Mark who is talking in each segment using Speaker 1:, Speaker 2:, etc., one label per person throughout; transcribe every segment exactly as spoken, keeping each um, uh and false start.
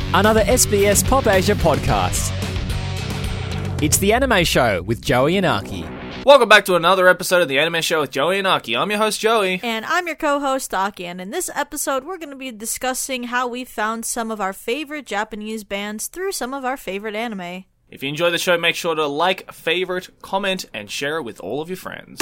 Speaker 1: another S B S Pop Asia podcast. It's The Anime Show with Joey and Aki.
Speaker 2: Welcome back to another episode of The Anime Show with Joey and Aki. I'm your host, Joey.
Speaker 3: And I'm your co-host, Aki. And in this episode, we're going to be discussing how we found some of our favorite Japanese bands through some of our favorite anime.
Speaker 2: If you enjoy the show, make sure to like, favorite, comment, and share it with all of your friends.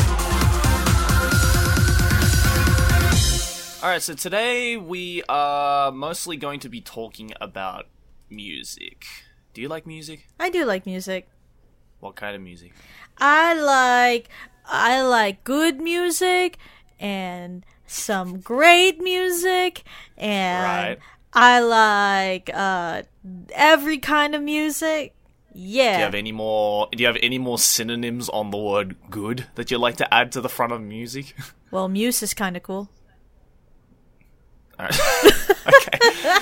Speaker 2: Alright, so today we are mostly going to be talking about music. Do you like music?
Speaker 3: I do like music.
Speaker 2: What kind of music?
Speaker 3: I like I like good music and some great music, and
Speaker 2: Right.
Speaker 3: I like uh every kind of music. Yeah.
Speaker 2: Do you have any more do you have any more synonyms on the word good that you'd like to add to the front of music?
Speaker 3: Well, Muse is kind of cool.
Speaker 2: Alright. Okay.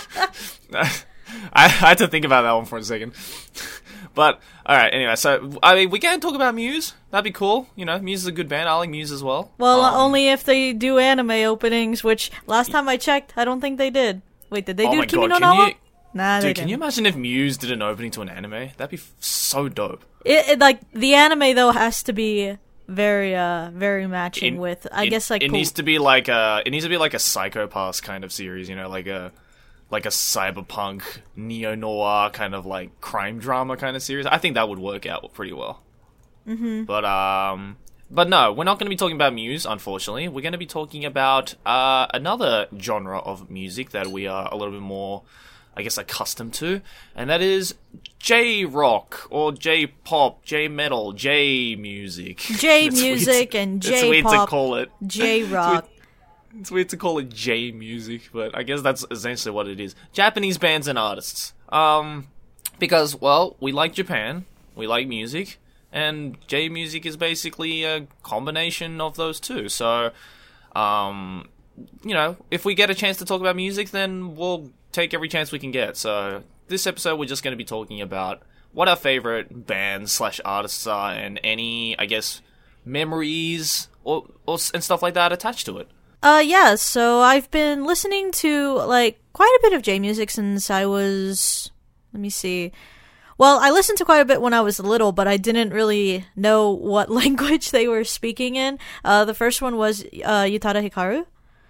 Speaker 2: I, I had to think about that one for a second. But, alright, anyway, so, I mean, we can talk about Muse. That'd be cool. You know, Muse is a good band. I like Muse as well.
Speaker 3: Well,
Speaker 2: Um,
Speaker 3: only if they do anime openings, which last time I checked, I don't think they did. Wait, did they
Speaker 2: Oh
Speaker 3: do
Speaker 2: my
Speaker 3: Kimi
Speaker 2: God,
Speaker 3: no
Speaker 2: can
Speaker 3: Na wa?
Speaker 2: you-
Speaker 3: Nah, they
Speaker 2: Dude, can
Speaker 3: didn't.
Speaker 2: you imagine if Muse did an opening to an anime? That'd be f- so dope.
Speaker 3: It, it, like, the anime, though, has to be very, uh, very matching
Speaker 2: It-
Speaker 3: with, I
Speaker 2: it-
Speaker 3: guess, like...
Speaker 2: It
Speaker 3: pol-
Speaker 2: needs to be like a, it needs to be like a Psycho Pass kind of series, you know, like a, like a cyberpunk, neo-noir kind of like crime drama kind of series. I think that would work out pretty well. Mm-hmm. But, um... But no, we're not going to be talking about Muse, unfortunately. We're going to be talking about uh, another genre of music that we are a little bit more, I guess, accustomed to, and that is J-rock, or J-pop, J-metal, J-music.
Speaker 3: J-music and
Speaker 2: It's weird to
Speaker 3: J-pop,
Speaker 2: call it.
Speaker 3: J-rock.
Speaker 2: It's weird to call it J-music, but I guess that's essentially what it is. Japanese bands and artists. Um, because, well, we like Japan, we like music, and J-music is basically a combination of those two. So, um, you know, if we get a chance to talk about music, then we'll take every chance we can get. So, this episode we're just going to be talking about what our favorite bands slash artists are, and any, I guess, memories or, or and stuff like that attached to it.
Speaker 3: Uh, yeah, so I've been listening to, like, quite a bit of J-music since I was... Let me see... Well, I listened to quite a bit when I was little, but I didn't really know what language they were speaking in. Uh, the first one was uh, Utada Hikaru.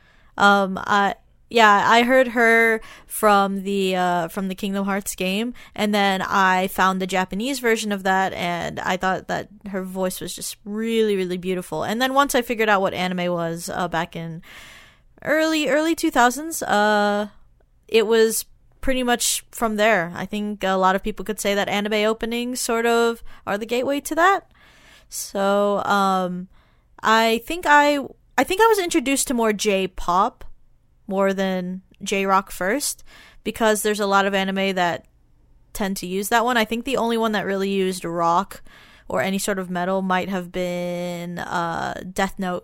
Speaker 3: Um, I yeah, I heard her from the uh, from the Kingdom Hearts game, and then I found the Japanese version of that, and I thought that her voice was just really, really beautiful. And then once I figured out what anime was uh, back in early early two thousands, uh, it was pretty much from there. I think a lot of people could say that anime openings sort of are the gateway to that. So, um, I think I, I think I was introduced to more J-pop more than J-rock first, because there's a lot of anime that tend to use that one. I think the only one that really used rock or any sort of metal might have been, uh, Death Note.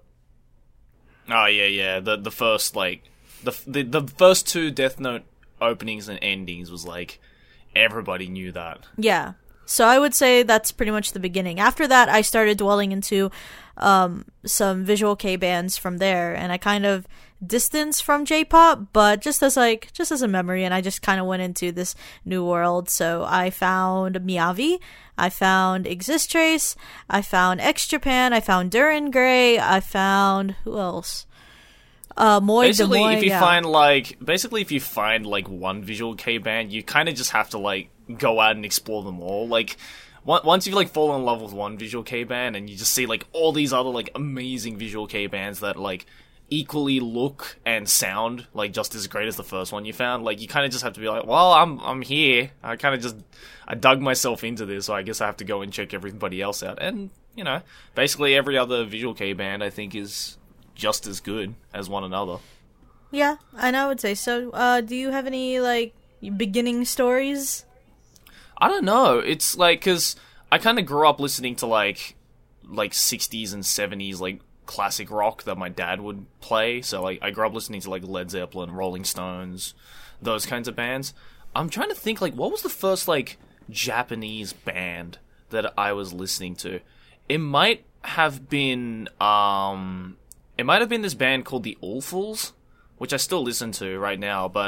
Speaker 2: Oh yeah, yeah. The the first like the the the first two Death Note openings and endings was like everybody knew that.
Speaker 3: Yeah. So I would say that's pretty much the beginning. After that, I started dwelling into um, some visual K bands from there, and I kind of distanced from J-pop, but just as like just as a memory, and I just kind of went into this new world. So I found Miyavi, I found Exist Trace, I found X Japan, I found Duran Gray, I found who else? Uh, Moi
Speaker 2: Basically,
Speaker 3: Moi,
Speaker 2: if you
Speaker 3: yeah.
Speaker 2: find like basically if you find like one visual K band, you kind of just have to like go out and explore them all. Like on- once you've like fallen in love with one visual K band, and you just see like all these other like amazing visual K bands that like equally look and sound like just as great as the first one you found, like you kind of just have to be like, well, I'm I'm here. I kind of just I dug myself into this, so I guess I have to go and check everybody else out. And you know, basically every other visual K band I think is just as good as one another.
Speaker 3: Yeah, and I would say so. Uh, do you have any like beginning stories?
Speaker 2: I don't know. It's like, because I kind of grew up listening to like like sixties and seventies like classic rock that my dad would play. So like I grew up listening to like Led Zeppelin, Rolling Stones, those kinds of bands. I'm trying to think like what was the first like Japanese band that I was listening to. It might have been um it might have been this band called the All Fools, which I still listen to right now, but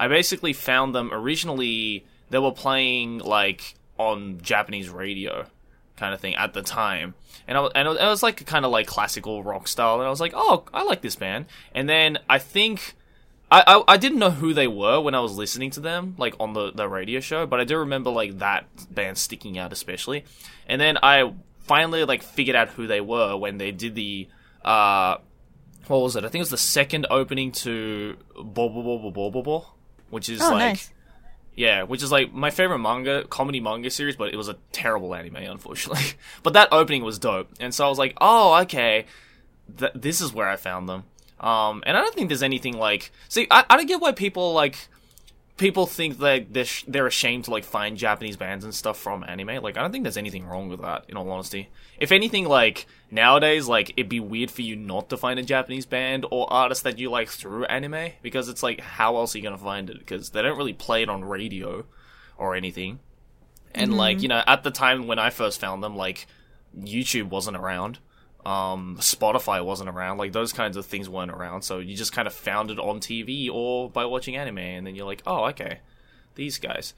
Speaker 2: I basically found them originally. They were playing like on Japanese radio, kind of thing at the time, and I, and it was like kind of like classical rock style, and I was like, oh, I like this band. And then I think I, I I didn't know who they were when I was listening to them, like on the the radio show, but I do remember like that band sticking out especially. And then I finally like figured out who they were when they did the uh what was it? I think it was the second opening to Bobo Bobo Bobo Bobo, which is
Speaker 3: Oh,
Speaker 2: like.
Speaker 3: nice.
Speaker 2: Yeah, which is like my favorite manga, comedy manga series, but it was a terrible anime, unfortunately. But that opening was dope, and so I was like, oh, okay, th- this is where I found them. Um, and I don't think there's anything like, see, I, I don't get why people like, people think that they're, sh- they're ashamed to like find Japanese bands and stuff from anime. Like, I don't think there's anything wrong with that, in all honesty. If anything, like, nowadays, like, it'd be weird for you not to find a Japanese band or artist that you like through anime, because it's like, how else are you gonna find it? Because they don't really play it on radio or anything. And, mm-hmm. like, you know, at the time when I first found them, like, YouTube wasn't around. Um, Spotify wasn't around. Like, those kinds of things weren't around. So you just kind of found it on T V or by watching anime. And then you're like, oh, okay, these guys.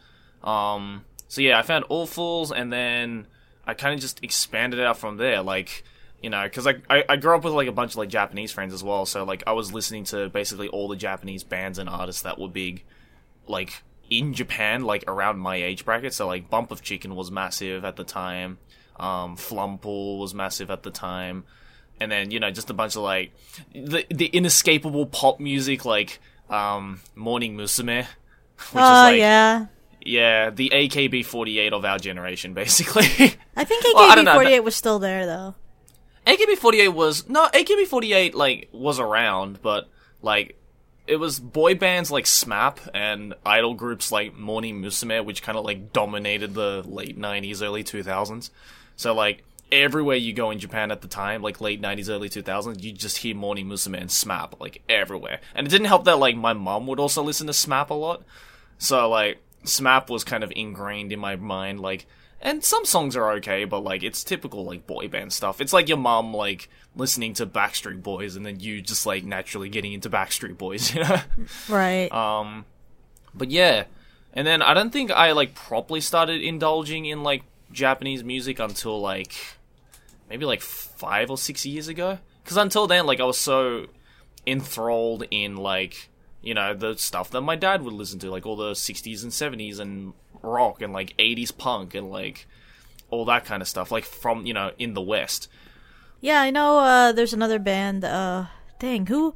Speaker 2: Um, so yeah, I found All Fools, and then I kind of just expanded it out from there. Like, you know, because I, I, I grew up with, like, a bunch of, like, Japanese friends as well. So, like, I was listening to basically all the Japanese bands and artists that were big, like, in Japan, like, around my age bracket. So, like, Bump of Chicken was massive at the time. Um, Flumpool was massive at the time, and then, you know, just a bunch of, like, the the inescapable pop music, like, um, Morning Musume, which
Speaker 3: Oh,
Speaker 2: is, like,
Speaker 3: yeah.
Speaker 2: yeah, the A K B forty-eight of our generation, basically.
Speaker 3: I think
Speaker 2: Well, I
Speaker 3: A K
Speaker 2: don't
Speaker 3: B
Speaker 2: know,
Speaker 3: forty-eight was still there, though.
Speaker 2: A K B forty-eight was, no, A K B forty-eight, like, was around, but, like, it was boy bands like SMAP and idol groups like Morning Musume, which kind of, like, dominated the late nineties, early two thousands. So, like, everywhere you go in Japan at the time, like, late nineties, early two thousands, you just hear Morning Musume and SMAP, like, everywhere. And it didn't help that, like, my mum would also listen to SMAP a lot. So, like, SMAP was kind of ingrained in my mind, like, and some songs are okay, but, like, it's typical, like, boy band stuff. It's like your mum, like, listening to Backstreet Boys, and then you just, like, naturally getting into Backstreet Boys, you know?
Speaker 3: Right.
Speaker 2: Um, but yeah. And then I don't think I, like, properly started indulging in, like, Japanese music until, like, maybe, like, five or six years ago. Because until then, like, I was so enthralled in, like, you know, the stuff that my dad would listen to, like, all the sixties and seventies and rock and, like, eighties punk and, like, all that kind of stuff, like, from, you know, in the West.
Speaker 3: Yeah, I know, uh, there's another band, uh, dang, who,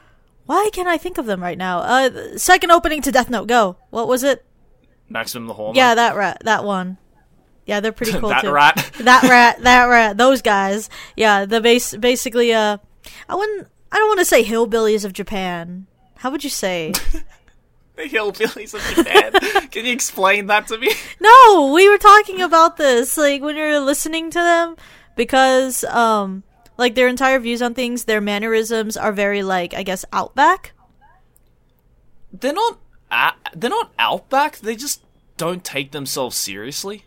Speaker 3: why can't I think of them right now? Uh, second opening to Death Note, go. What was it?
Speaker 2: Maximum the Hormone.
Speaker 3: Yeah, that rat, that one. Yeah, they're pretty cool
Speaker 2: that
Speaker 3: too.
Speaker 2: rat.
Speaker 3: that rat, that rat, those guys. Yeah, the base, basically, uh, I wouldn't, I don't want to say hillbillies of Japan. How would you say?
Speaker 2: The hillbillies of Japan. Can you explain that to me?
Speaker 3: No, we were talking about this, like, when you're listening to them, because, um, like, their entire views on things, their mannerisms are very, like, I guess, outback.
Speaker 2: They're not, uh, they're not outback, they just don't take themselves seriously.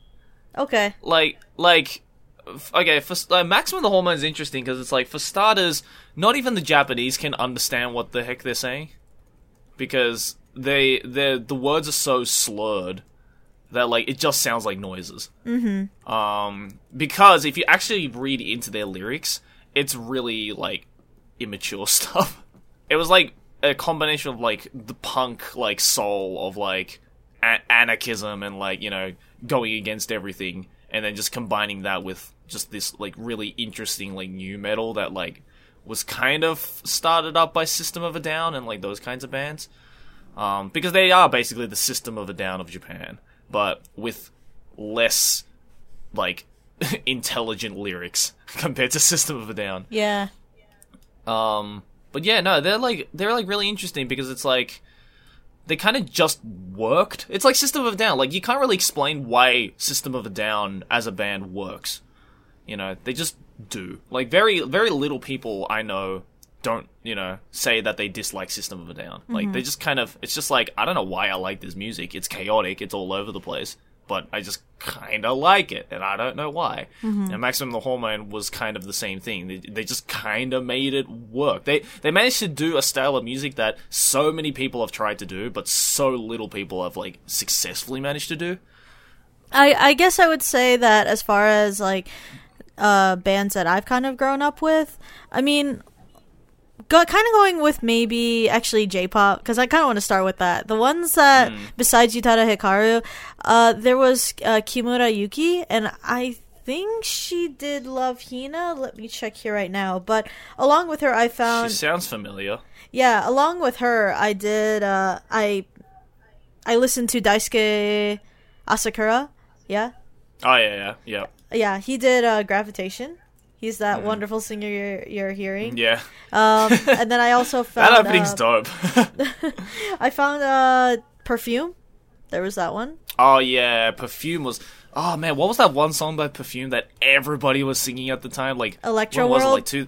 Speaker 3: Okay.
Speaker 2: Like, like, f- okay, for uh, Maximum the Hormone is interesting, because it's like, for starters, not even the Japanese can understand what the heck they're saying. Because they, they the words are so slurred that, like, it just sounds like noises.
Speaker 3: Mm-hmm.
Speaker 2: Um, because if you actually read into their lyrics, it's really, like, immature stuff. It was, like, a combination of, like, the punk, like, soul of, like, a- anarchism and, like, you know, going against everything, and then just combining that with just this, like, really interesting, like, new metal that, like, was kind of started up by System of a Down and, like, those kinds of bands. Um, because they are basically the System of a Down of Japan, but with less, like, intelligent lyrics compared to System of a Down.
Speaker 3: Yeah.
Speaker 2: Um, but yeah, no, they're, like, they're, like, really interesting because it's, like, they kind of just worked. It's like System of a Down. Like, you can't really explain why System of a Down as a band works. You know, they just do. Like, very, very little people I know don't, you know, say that they dislike System of a Down. Like, mm-hmm. they just kind of, it's just like, I don't know why I like this music. It's chaotic, it's all over the place. but I just kind of like it, and I don't know why.
Speaker 3: Mm-hmm.
Speaker 2: And Maximum the Hormone was kind of the same thing. They, they just kind of made it work. They they managed to do a style of music that so many people have tried to do, but so little people have like successfully managed to do.
Speaker 3: I I guess I would say that as far as like uh bands that I've kind of grown up with, I mean, go, kind of going with maybe actually J-pop, because I kind of want to start with that. The ones that mm. besides Utada Hikaru, uh there was uh, Kimura Yuki, and I think she did Love Hina. Let me check here right now. But along with her, I found
Speaker 2: she sounds familiar.
Speaker 3: Yeah, along with her, I did uh I I listened to Daisuke Asakura. Yeah.
Speaker 2: Oh yeah, yeah, yeah.
Speaker 3: Yeah, he did uh, Gravitation. He's that mm. wonderful singer you're, you're hearing.
Speaker 2: Yeah.
Speaker 3: Um, and then I also found
Speaker 2: that opening's uh, dope.
Speaker 3: I found uh, Perfume. There was that one.
Speaker 2: Oh yeah, Perfume was. Oh man, what was that one song by Perfume that everybody was singing at the time? Like
Speaker 3: Electro
Speaker 2: when
Speaker 3: World.
Speaker 2: Was it like two?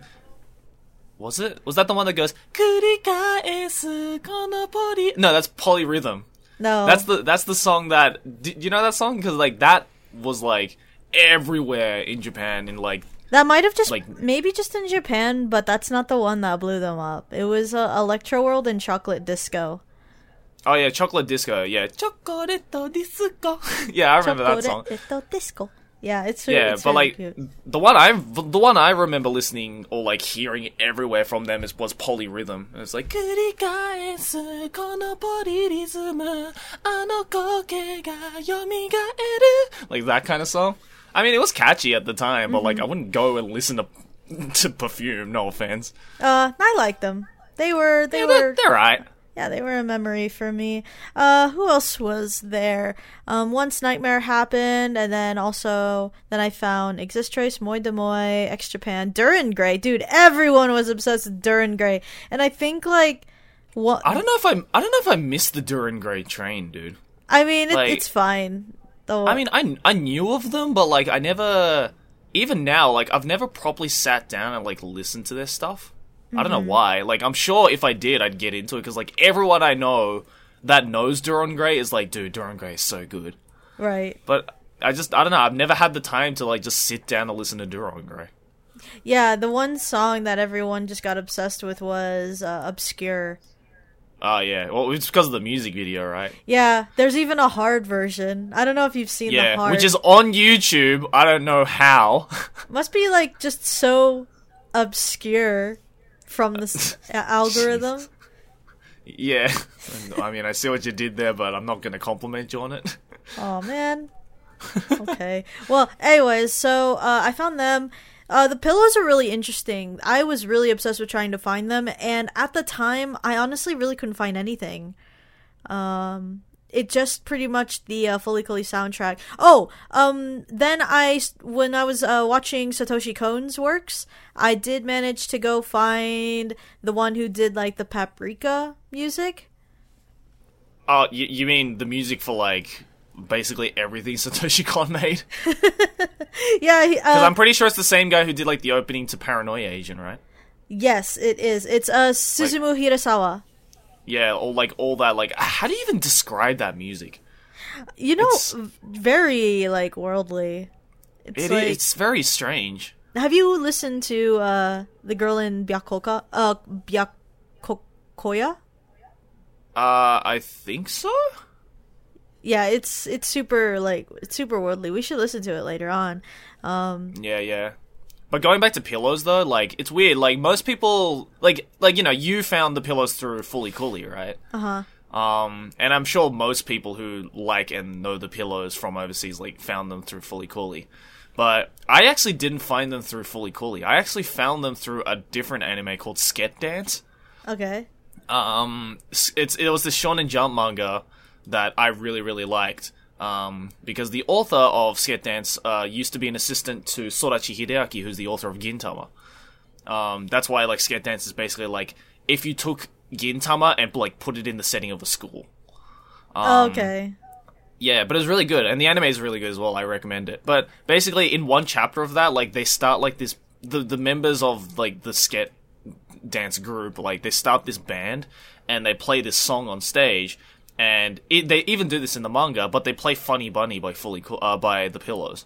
Speaker 2: Was it? Was that the one that goes? "Kurikaesu kono poly-" No, that's Polyrhythm.
Speaker 3: No,
Speaker 2: that's the that's the song that. Do you know that song? Because like that was like everywhere in Japan in like.
Speaker 3: That might have just
Speaker 2: like,
Speaker 3: maybe just in Japan, but that's not the one that blew them up. It was uh, Electro World and Chocolate Disco.
Speaker 2: Oh yeah, Chocolate Disco. Yeah, Chocolate Disco. Yeah, I remember that song.
Speaker 3: Chocolate Disco. Yeah, it's really,
Speaker 2: yeah,
Speaker 3: it's
Speaker 2: but
Speaker 3: really
Speaker 2: like
Speaker 3: cute.
Speaker 2: the one I the one I remember listening or like hearing everywhere from them is was Polyrhythm. And it's like "Kurikaesu kono polyrhythm, ano koke ga yomigaeru," like that kind of song. I mean, it was catchy at the time, but mm-hmm. like I wouldn't go and listen to to Perfume. No offense.
Speaker 3: Uh, I liked them. They were they
Speaker 2: yeah,
Speaker 3: were
Speaker 2: they're, they're right.
Speaker 3: Yeah, they were a memory for me. Uh, who else was there? Um, Once Nightmare Happened, and then also, then I found Exist Trace, Moi de Moi, X Japan, Duran Gray. Dude, everyone was obsessed with Duran Gray. And I think, like, what...
Speaker 2: I don't know if I I don't know if I missed the Duran Gray train, dude.
Speaker 3: I mean, it,
Speaker 2: like,
Speaker 3: it's fine. Though.
Speaker 2: I mean, I, I knew of them, but, like, I never... Even now, like, I've never properly sat down and, like, listened to their stuff. I don't know why. Like, I'm sure if I did, I'd get into it, because, like, everyone I know that knows Duran Gray is like, dude, Duran Gray is so good.
Speaker 3: Right.
Speaker 2: But I just, I don't know, I've never had the time to, like, just sit down and listen to Duran Gray.
Speaker 3: Yeah, the one song that everyone just got obsessed with was uh, Obscure.
Speaker 2: Oh, yeah. Well, it's because of the music video, right?
Speaker 3: Yeah, there's even a hard version. I don't know if you've seen
Speaker 2: yeah,
Speaker 3: the hard.
Speaker 2: which is on YouTube. I don't know how.
Speaker 3: Must be, like, just so obscure from the algorithm.
Speaker 2: Yeah. I mean, I see what you did there, but I'm not going to compliment you on it.
Speaker 3: Oh, man. Okay. Well, anyways, so uh, I found them. Uh, the pillows are really interesting. I was really obsessed with trying to find them, and at the time, I honestly really couldn't find anything. Um... It just pretty much the uh, Fully Cooley soundtrack. Oh, um, then I, when I was uh, watching Satoshi Kon's works, I did manage to go find the one who did, like, the Paprika music.
Speaker 2: Oh, uh, you, you mean the music for, like, basically everything Satoshi Kon made?
Speaker 3: Yeah. Because uh,
Speaker 2: I'm pretty sure it's the same guy who did, like, the opening to Paranoia Agent, right?
Speaker 3: Yes, it is. It's uh, Suzumu like, Hirasawa.
Speaker 2: Yeah, or like all that, like, how do you even describe that music?
Speaker 3: You know, it's, very, like, worldly.
Speaker 2: It's, it, like, it's very strange.
Speaker 3: Have you listened to uh, The Girl in Byakuya? Uh, Byakuya?
Speaker 2: Uh, I think so?
Speaker 3: Yeah, it's it's super, like, it's super worldly. We should listen to it later on. Um,
Speaker 2: yeah, yeah. But going back to pillows, though, like, it's weird. Like, most people, like, like you know, you found the pillows through Fully Cooley, right?
Speaker 3: Uh-huh.
Speaker 2: Um, and I'm sure most people who like and know the pillows from overseas, like, found them through Fully Cooley. But I actually didn't find them through Fully Cooley. I actually found them through a different anime called Sket Dance.
Speaker 3: Okay.
Speaker 2: Um, it's it was the Shonen Jump manga that I really, really liked. Um, because the author of Sket Dance uh, used to be an assistant to Sorachi Hideaki, who's the author of Gintama. Um, that's why, like, Sket Dance is basically like if you took Gintama and like put it in the setting of a school. Um,
Speaker 3: okay.
Speaker 2: Yeah, but it's really good, and the anime is really good as well. I recommend it. But basically, in one chapter of that, like, they start like this. The the members of like the Sket Dance group, like, they start this band and they play this song on stage. and it, they even do this in the manga, but they play Funny Bunny by Fully Cool, uh, by The Pillows.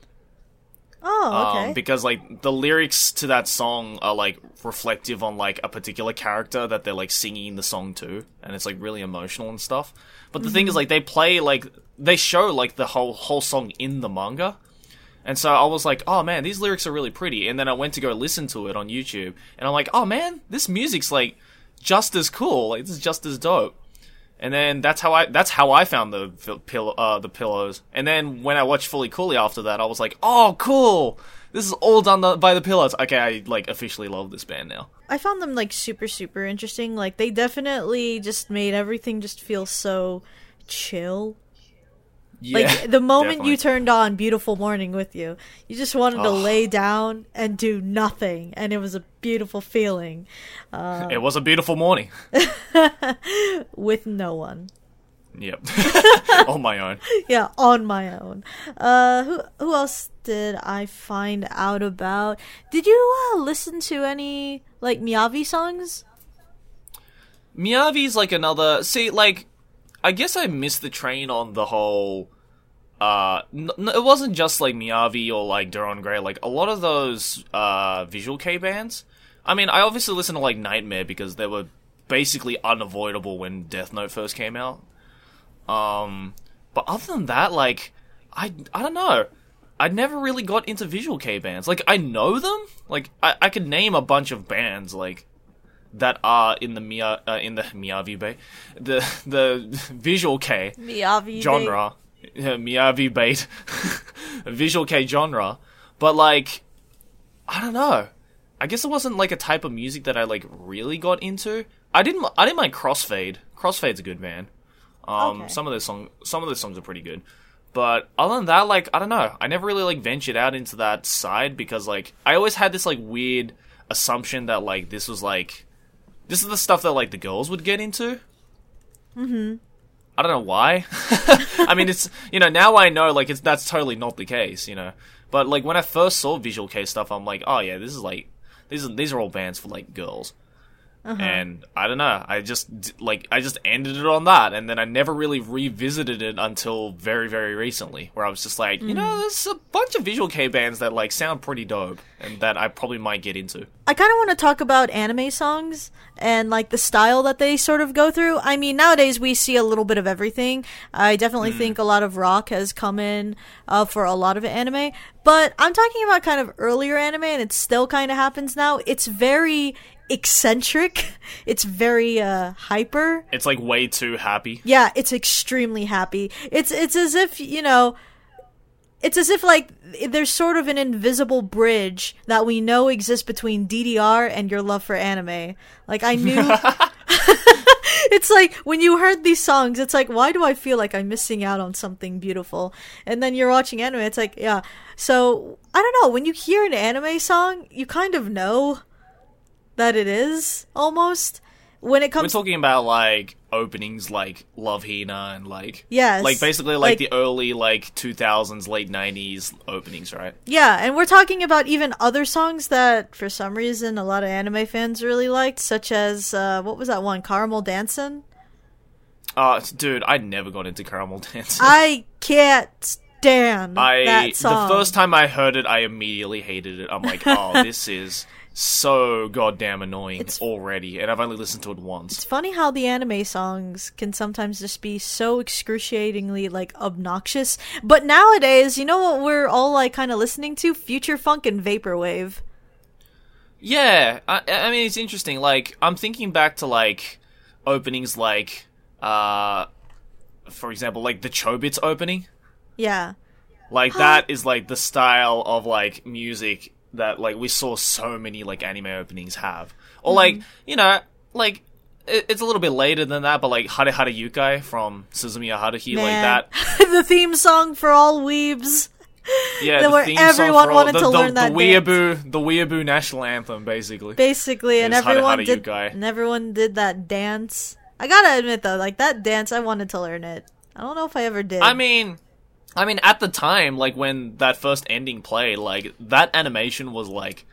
Speaker 3: Oh, okay.
Speaker 2: Um, because like the lyrics to that song are like reflective on like a particular character that they're like singing the song to, and it's like really emotional and stuff. But the mm-hmm. thing is, like, they play like they show like the whole whole song in the manga, and so I was like, oh man, these lyrics are really pretty. And then I went to go listen to it on YouTube, and I'm like, oh man, this music's like just as cool. Like, this is just as dope. And then that's how I that's how I found the pillow uh, the pillows. And then when I watched Fully Cooley after that, I was like, "Oh, cool! This is all done the, by the Pillows." Okay, I like officially love this band now.
Speaker 3: I found them like super super interesting. Like they definitely just made everything just feel so chill.
Speaker 2: Yeah,
Speaker 3: like the moment
Speaker 2: definitely.
Speaker 3: you turned on Beautiful Morning with You, you just wanted to
Speaker 2: oh.
Speaker 3: lay down and do nothing, and it was a beautiful feeling. Uh,
Speaker 2: it was a beautiful morning.
Speaker 3: with no one.
Speaker 2: Yep. On my own.
Speaker 3: Yeah, on my own. Uh, who who else did I find out about? Did you uh, listen to any like Miyavi songs?
Speaker 2: Miyavi's like another. See, like. I guess I missed the train on the whole, uh, n- n- it wasn't just, like, Miyavi or, like, Duran Grey, like, a lot of those, uh, Visual Kei bands. I mean, I obviously listened to, like, Nightmare because they were basically unavoidable when Death Note first came out. Um, but other than that, like, I, I don't know. I never really got into Visual Kei bands. Like, I know them. Like, I, I could name a bunch of bands, like, that are in the Mia uh, in the Miyavi Bay, the the Visual Kei
Speaker 3: Miyavi
Speaker 2: genre, yeah, Miyavi bait, Visual Kei genre. But like, I don't know. I guess it wasn't like a type of music that I like really got into. I didn't. I didn't mind Crossfade. Crossfade's a good band. Um,
Speaker 3: okay.
Speaker 2: some of their song, some of their songs are pretty good. But other than that, like, I don't know. I never really like ventured out into that side because like I always had this like weird assumption that like this was like. This is the stuff that, like, the girls would get into.
Speaker 3: Mm-hmm.
Speaker 2: I don't know why. I mean, it's, you know, now I know, like, it's that's totally not the case, you know. But, like, when I first saw Visual Kei stuff, I'm like, oh, yeah, this is, like, these are, these are all bands for, like, girls. Uh-huh. And, I don't know, I just, like, I just ended it on that, and then I never really revisited it until very, very recently, where I was just like, mm. you know, there's a bunch of Visual Kei bands that, like, sound pretty dope, and that I probably might get into.
Speaker 3: I kind of want to talk about anime songs and like the style that they sort of go through. I mean, nowadays we see a little bit of everything. I definitely mm. think a lot of rock has come in uh, for a lot of anime, but I'm talking about kind of earlier anime, and it still kind of happens now. It's very eccentric. It's very uh, hyper.
Speaker 2: It's like way too happy.
Speaker 3: Yeah, it's extremely happy. It's it's as if, you know, it's as if like there's sort of an invisible bridge that we know exists between D D R and your love for anime. Like I knew it's like when you heard these songs, it's like, why do I feel like I'm missing out on something beautiful? And then you're watching anime, it's like, yeah. So I don't know, when you hear an anime song, you kind of know that it is almost. When it comes,
Speaker 2: we're talking about like openings like Love Hina and like
Speaker 3: yes,
Speaker 2: like basically like, like the early like two thousands, late nineties openings, right?
Speaker 3: Yeah, and we're talking about even other songs that for some reason a lot of anime fans really liked, such as uh, what was that one, Caramel Dancin'?
Speaker 2: Uh dude, I never got into Caramel Dancin'.
Speaker 3: I can't stand
Speaker 2: I,
Speaker 3: that song.
Speaker 2: The first time I heard it, I immediately hated it. I'm like, oh, this is so goddamn annoying it's, already, and I've only listened to it once.
Speaker 3: It's funny how the anime songs can sometimes just be so excruciatingly, like, obnoxious. But nowadays, you know what we're all, like, kind of listening to? Future Funk and Vaporwave.
Speaker 2: Yeah, I, I mean, it's interesting. Like, I'm thinking back to, like, openings like, uh, for example, like, the Chobits opening.
Speaker 3: Yeah.
Speaker 2: Like, that is, like, the style of, like, music that, like, we saw so many, like, anime openings have. Or, mm-hmm. like, you know, like, it, it's a little bit later than that, but, like, Hare Hare Yukai from Suzumiya Haruhi,
Speaker 3: Man.
Speaker 2: like that.
Speaker 3: The theme song for all weebs.
Speaker 2: Yeah, the
Speaker 3: where
Speaker 2: theme
Speaker 3: everyone
Speaker 2: song for
Speaker 3: wanted
Speaker 2: all, the,
Speaker 3: to
Speaker 2: the,
Speaker 3: learn that
Speaker 2: the weeaboo, the weeaboo national anthem, basically.
Speaker 3: Basically, and everyone
Speaker 2: Hare Hare
Speaker 3: did,
Speaker 2: Yukai.
Speaker 3: and everyone did that dance. I gotta admit, though, like, that dance, I wanted to learn it. I don't know if I ever did.
Speaker 2: I mean... I mean, at the time, like, when that first ending played, like, that animation was, like,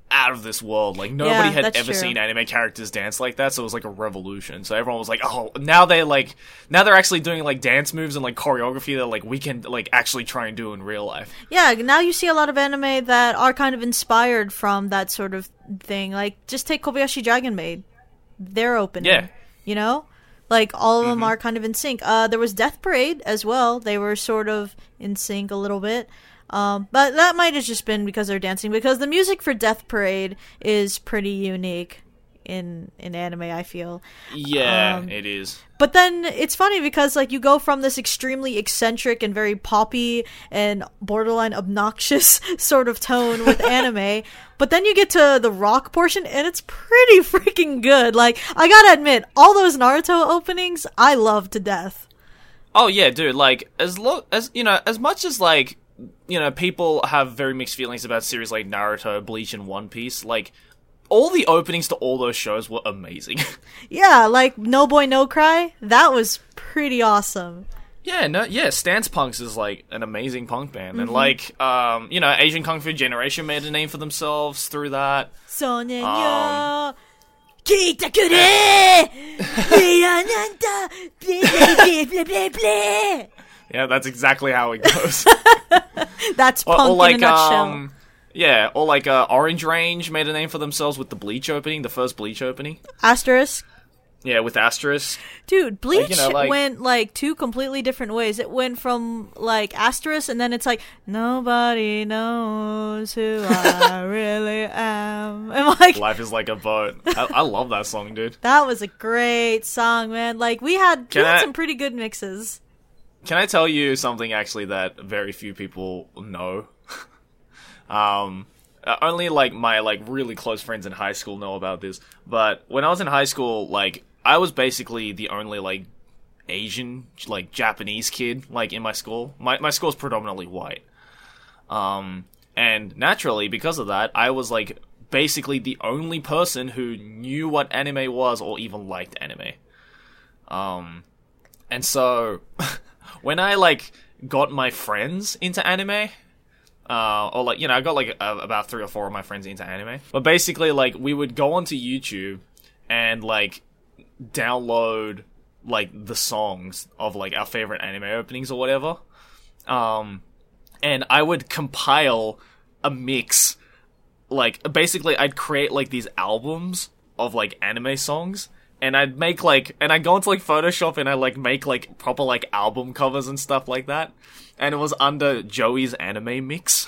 Speaker 2: out of this world. Like, nobody
Speaker 3: Yeah,
Speaker 2: had
Speaker 3: that's
Speaker 2: ever
Speaker 3: true.
Speaker 2: seen anime characters dance like that, so it was like a revolution. So everyone was like, oh, now they're like, now they're actually doing like dance moves and like choreography that like we can like actually try and do in real life.
Speaker 3: Yeah, now you see a lot of anime that are kind of inspired from that sort of thing. Like, just take Kobayashi Dragon Maid. They're opening.
Speaker 2: Yeah.
Speaker 3: You know? Like, all of them
Speaker 2: Mm-hmm.
Speaker 3: are kind of in sync. Uh, there was Death Parade as well. They were sort of in sync a little bit. Um, but that might have just been because they're dancing, because the music for Death Parade is pretty unique in in anime, I feel.
Speaker 2: Yeah,
Speaker 3: Um,
Speaker 2: it is.
Speaker 3: But then it's funny because, like, you go from this extremely eccentric and very poppy and borderline obnoxious sort of tone with anime, but then you get to the rock portion and it's pretty freaking good. Like, I gotta admit, all those Naruto openings, I love to death.
Speaker 2: Oh yeah, dude. Like, as lo- as you know, as much as like, you know, people have very mixed feelings about series like Naruto, Bleach, and One Piece, like, all the openings to all those shows were amazing.
Speaker 3: Yeah, like No Boy No Cry, that was pretty awesome.
Speaker 2: Yeah, no, yeah, Stance Punks is like an amazing punk band, and like, um, you know, Asian Kung Fu Generation made a name for themselves through that.
Speaker 3: Sonen
Speaker 2: Um,
Speaker 3: yo kita kure Mirananda blah blah blah blah blah.
Speaker 2: Yeah, that's exactly how it goes.
Speaker 3: That's
Speaker 2: or,
Speaker 3: punk
Speaker 2: or like,
Speaker 3: in a nutshell.
Speaker 2: um, yeah, or like uh, Orange Range made a name for themselves with the Bleach opening, the first Bleach opening.
Speaker 3: Asterisk.
Speaker 2: Yeah, with Asterisk.
Speaker 3: Dude, Bleach
Speaker 2: you know, like-
Speaker 3: went like two completely different ways. It went from like asterisk, and then it's like nobody knows who I really am. And like
Speaker 2: Life is like a boat. I, I love that song, dude.
Speaker 3: that was a great song, man. Like we had, we
Speaker 2: Can
Speaker 3: had
Speaker 2: I-
Speaker 3: some pretty good mixes.
Speaker 2: Can I tell you something actually that very few people know? um, uh, only like my like really close friends in high school know about this. But when I was in high school, like I was basically the only like Asian, like Japanese kid like in my school. My my school's predominantly white. Um, and naturally because of that, I was like basically the only person who knew what anime was or even liked anime. Um, and so. When I, like, got my friends into anime, uh, or, like, you know, I got, like, a, about three or four of my friends into anime. But basically, like, we would go onto YouTube and, like, download, like, the songs of, like, our favorite anime openings or whatever. Um, and I would compile a mix. Like, basically, I'd create, like, these albums of, like, anime songs. And I'd make, like, and I'd go into, like, Photoshop and I'd, like, make, like, proper, like, album covers and stuff like that. And it was under Joey's Anime Mix.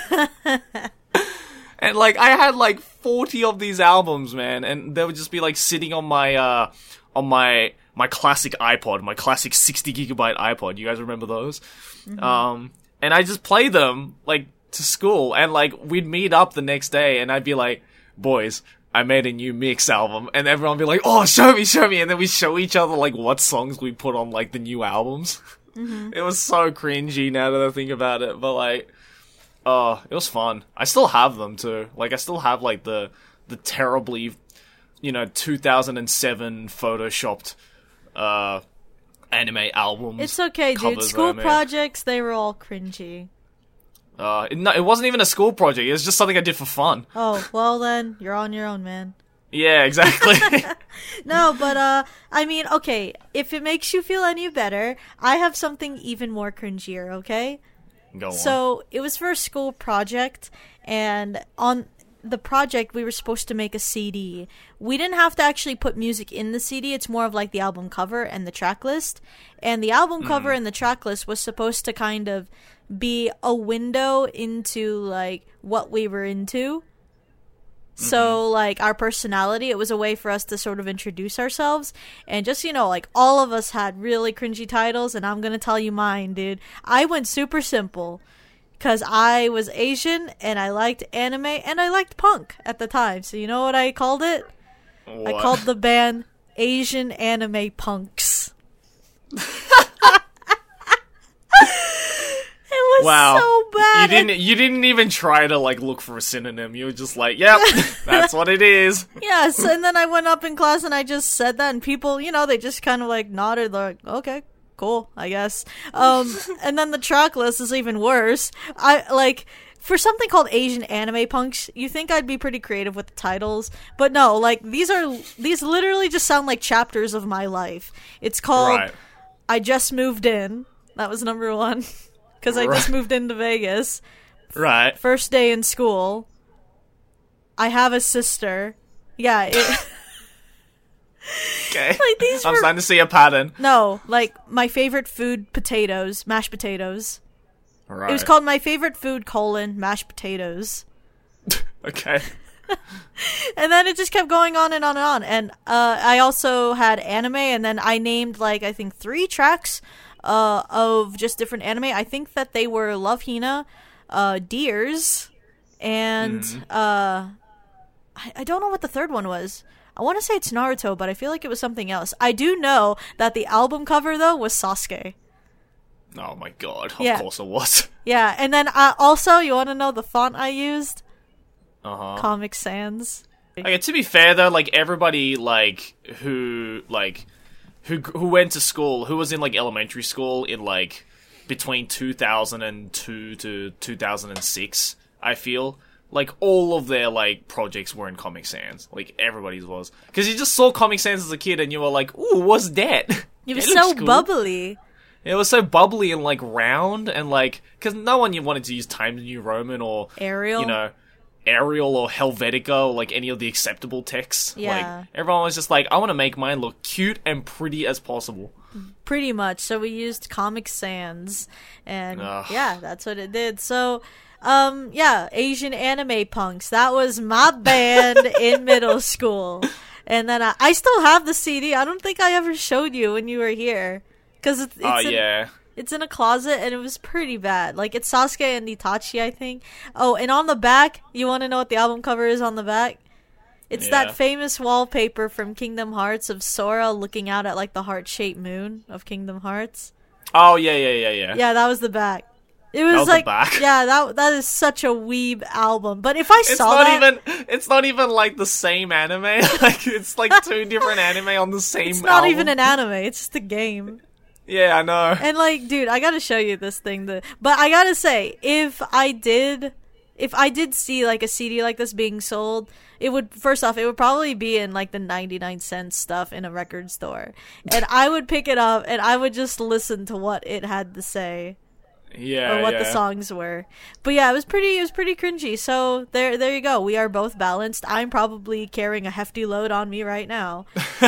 Speaker 2: And, like, I had, like, forty of these albums, man. And they would just be, like, sitting on my, uh, on my, my classic iPod, my classic sixty gigabyte iPod. You guys remember those? Mm-hmm. Um, and I just play them, like, to school. And, like, we'd meet up the next day and I'd be like, boys, I made a new mix album, and everyone would be like, oh, show me, show me, and then we show each other, like, what songs we put on, like, the new albums. Mm-hmm. It was so cringy now that I think about it, but, like, oh, it was fun. I still have them, too. Like, I still have, like, the, the terribly, you know, two thousand seven photoshopped, uh, anime albums.
Speaker 3: It's okay, dude.
Speaker 2: covers that I
Speaker 3: School
Speaker 2: made.
Speaker 3: projects, they were all cringy.
Speaker 2: Uh, it, no, it wasn't even a school project, it was just something I did for fun.
Speaker 3: Oh, well then, you're on your own, man.
Speaker 2: Yeah, exactly.
Speaker 3: No, but, uh, I mean, okay, if it makes you feel any better, I have something even more cringier, okay?
Speaker 2: Go on.
Speaker 3: So, it was for a school project, and on the project, we were supposed to make a C D. We didn't have to actually put music in the C D, it's more of like the album cover and the track list. And the album
Speaker 2: Mm.
Speaker 3: cover and the track list was supposed to kind of be a window into, like, what we were into. So, like, our personality, it was a way for us to sort of introduce ourselves. And just, you know, like, all of us had really cringy titles, and I'm gonna tell you mine, dude. I went super simple. Because I was Asian, and I liked anime, and I liked punk at the time. So you know what I called it?
Speaker 2: What?
Speaker 3: I called the band Asian Anime Punks. It was
Speaker 2: Wow.
Speaker 3: so bad.
Speaker 2: You didn't you didn't even try to like look for a synonym. You were just like, yep, that's what it is.
Speaker 3: Yes, and then I went up in class and I just said that, and people, you know, they just kind of like nodded, like, okay, cool, I guess. Um, and then the track list is even worse. I like for something called Asian Anime Punks, you think I'd be pretty creative with the titles, but no, like these are these literally just sound like chapters of my life. It's called
Speaker 2: Right.
Speaker 3: I Just Moved In. That was number one because I
Speaker 2: Right.
Speaker 3: just moved into Vegas.
Speaker 2: Right.
Speaker 3: First day in school. I have a sister. Yeah. It,
Speaker 2: Okay.
Speaker 3: Like, these
Speaker 2: I'm
Speaker 3: were-
Speaker 2: starting to see a pattern.
Speaker 3: no, like my favorite food, potatoes, mashed potatoes.
Speaker 2: Right.
Speaker 3: It was called My Favorite Food, colon, mashed potatoes.
Speaker 2: Okay.
Speaker 3: And then it just kept going on and on and on. And uh, I also had anime, and then I named, like, I think three tracks uh, of just different anime. I think that they were Love Hina, uh, Deers, and
Speaker 2: Mm-hmm.
Speaker 3: uh, I, I don't know what the third one was. I want to say it's Naruto, but I feel like it was something else. I do know that the album cover, though, was Sasuke.
Speaker 2: Oh my god. Of
Speaker 3: Yeah.
Speaker 2: course it was.
Speaker 3: Yeah, and then uh, also, you want to know the font I used?
Speaker 2: Uh-huh.
Speaker 3: Comic Sans.
Speaker 2: Okay, to be fair though, like everybody like who like who who went to school, who was in like elementary school in like between two thousand two to two thousand six, I feel like all of their like projects were in Comic Sans. Like everybody's was, because you just saw Comic Sans as a kid and you were like, "Ooh, what's that?"
Speaker 3: It was
Speaker 2: It looks
Speaker 3: so
Speaker 2: cool.
Speaker 3: bubbly.
Speaker 2: It was so bubbly and like round and like, because no one you wanted to use Times New Roman or
Speaker 3: Arial.
Speaker 2: you know, Arial or Helvetica or like any of the acceptable texts.
Speaker 3: Yeah.
Speaker 2: Like everyone was just like, I want to make mine look cute and pretty as possible.
Speaker 3: Pretty much. So we used Comic Sans, and
Speaker 2: Ugh.
Speaker 3: yeah, that's what it did. So, um, yeah, Asian Anime Punks. That was my band in middle school. And then I, I still have the C D. I don't think I ever showed you when you were here. Because it's, it's,
Speaker 2: Oh
Speaker 3: in,
Speaker 2: yeah.
Speaker 3: it's in a closet, and it was pretty bad. Like, it's Sasuke and Itachi, I think. Oh, and on the back, you want to know what the album cover is on the back? It's
Speaker 2: Yeah.
Speaker 3: that famous wallpaper from Kingdom Hearts of Sora looking out at, like, the heart-shaped moon of Kingdom Hearts.
Speaker 2: Oh yeah, yeah, yeah, yeah.
Speaker 3: Yeah, that was the back. It was,
Speaker 2: was the
Speaker 3: like,
Speaker 2: back?
Speaker 3: yeah, that that is such a weeb album. But if I
Speaker 2: It's
Speaker 3: saw
Speaker 2: not
Speaker 3: that,
Speaker 2: even. It's not even like the same anime. Like it's like two different anime on the same.
Speaker 3: it's not
Speaker 2: album.
Speaker 3: even an anime. It's just a game.
Speaker 2: Yeah, I know.
Speaker 3: And like, dude, I gotta show you this thing. The but I gotta say, if I did, if I did see like a C D like this being sold, it would first off, it would probably be in like the ninety-nine cent stuff in a record store, and I would pick it up and I would just listen to what it had to say.
Speaker 2: Yeah,
Speaker 3: Or what
Speaker 2: yeah.
Speaker 3: the songs were. But yeah, it was pretty it was pretty cringy. So there there you go. We are both balanced. I'm probably carrying a hefty load on me right now.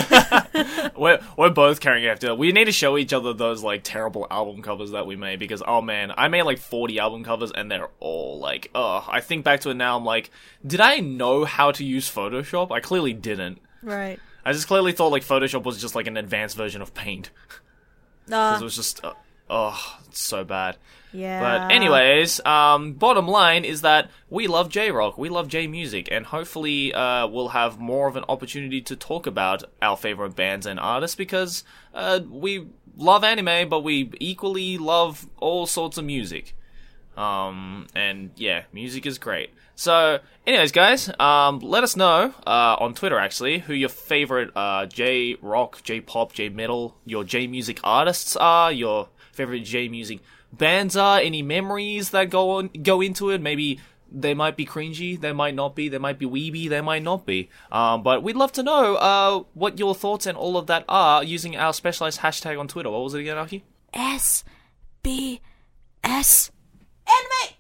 Speaker 2: We're we're both carrying it after. We need to show each other those like terrible album covers that we made, because oh man, I made like forty album covers and they're all like, oh, I think back to it now, I'm like, did I know how to use Photoshop? I clearly didn't.
Speaker 3: Right.
Speaker 2: I just clearly thought like Photoshop was just like an advanced version of Paint. Because
Speaker 3: Uh,
Speaker 2: it was just, uh, oh, it's so bad.
Speaker 3: yeah.
Speaker 2: But anyways, um, bottom line is that we love J-Rock, we love J-Music, and hopefully uh, we'll have more of an opportunity to talk about our favorite bands and artists, because uh, we love anime, but we equally love all sorts of music. Um, and yeah, music is great. So, anyways, guys, um, let us know uh, on Twitter, actually, who your favorite uh, J-Rock, J-Pop, J-Metal, your J-Music artists are, your favorite J-Music bands are, any memories that go on go into it. Maybe they might be cringy, they might not be, they might be weeby, they might not be. Um, but we'd love to know uh, what your thoughts and all of that are using our specialized hashtag on Twitter. What was it again, Aki?
Speaker 3: S B S Anime.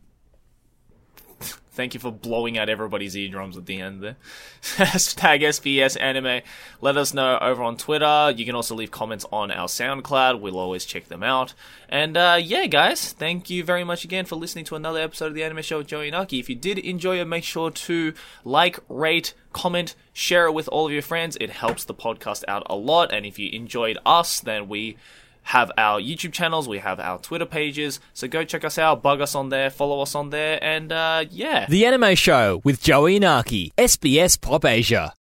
Speaker 2: Thank you for blowing out everybody's eardrums at the end there. Hashtag S B S Anime. Let us know over on Twitter. You can also leave comments on our SoundCloud. We'll always check them out. And uh, yeah, guys, thank you very much again for listening to another episode of The Anime Show with Joey and Aki. If you did enjoy it, make sure to like, rate, comment, share it with all of your friends. It helps the podcast out a lot. And if you enjoyed us, then we have our YouTube channels, we have our Twitter pages, so go check us out, bug us on there, follow us on there, and uh, yeah.
Speaker 1: The Anime Show with Joey and Aki, S B S Pop Asia.